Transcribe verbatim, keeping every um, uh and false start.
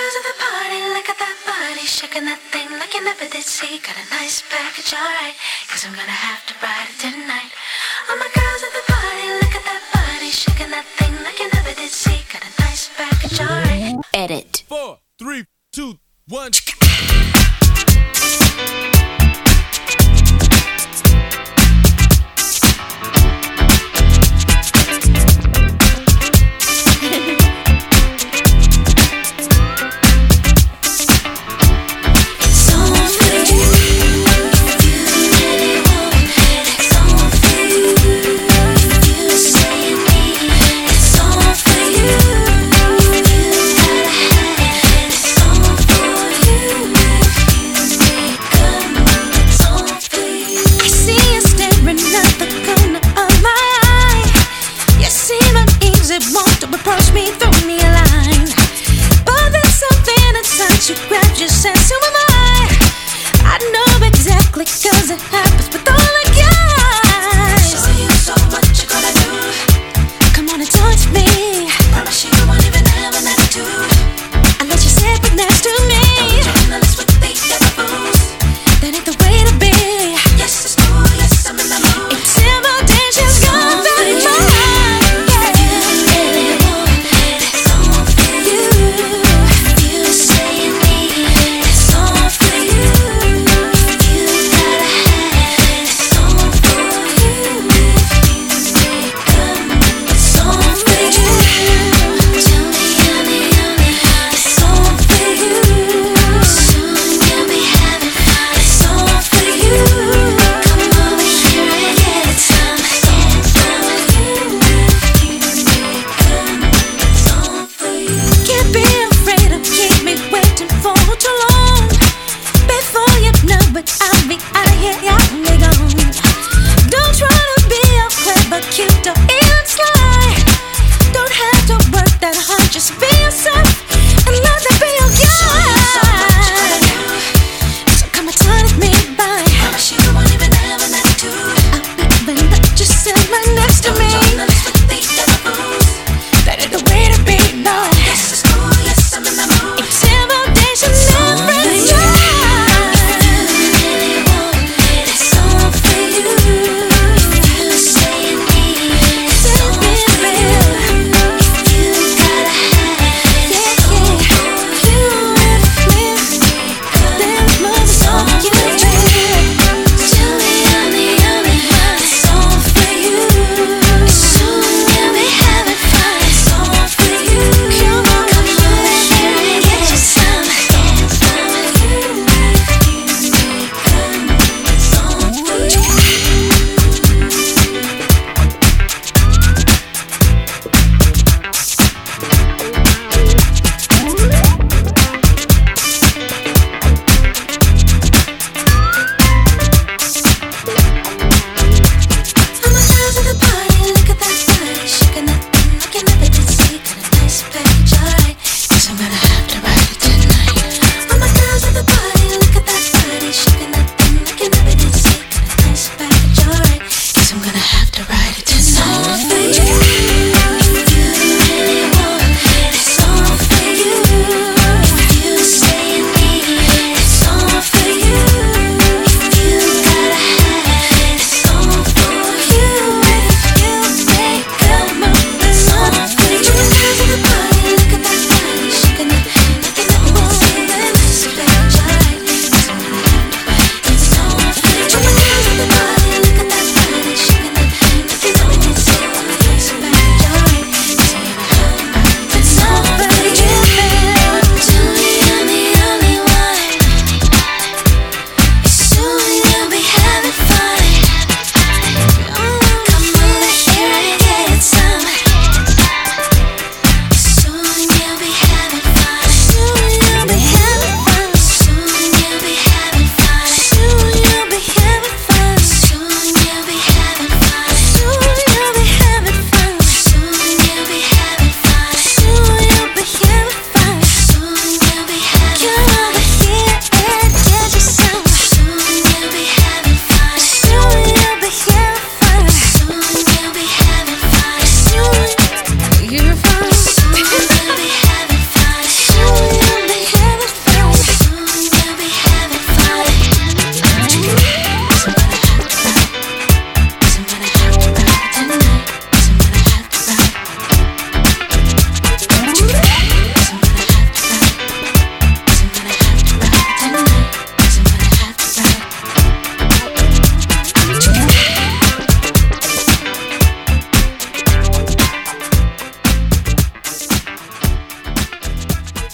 girls at the party, look at that body, shaking that thing like you never did see. Got a nice package, alright, cause I'm gonna have to ride it tonight. All my girls at the party, look at that body, shaking that thing like you never did see. Got a nice package, alright. Edit. Four, three, two, one.